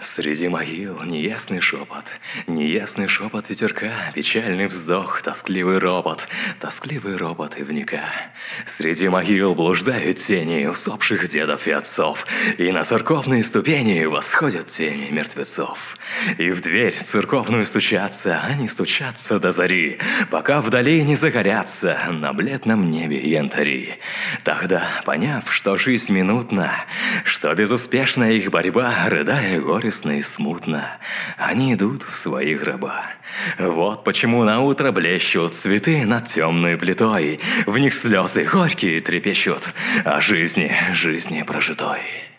Среди могил неясный шепот ветерка, печальный вздох, тоскливый ропот ивника. Среди могил блуждают тени усопших дедов и отцов, и на церковные ступени восходят тени мертвецов. И в дверь церковную стучатся, они стучатся до зари, пока вдали не загорятся на бледном небе янтари. Тогда, поняв, что жизнь минутна, что безуспешна их борьба, рыдая горестно и смутно, они идут в свои гроба. Вот почему наутро блещут цветы над темной плитой, в них слезы горькие трепещут о жизни прожитой.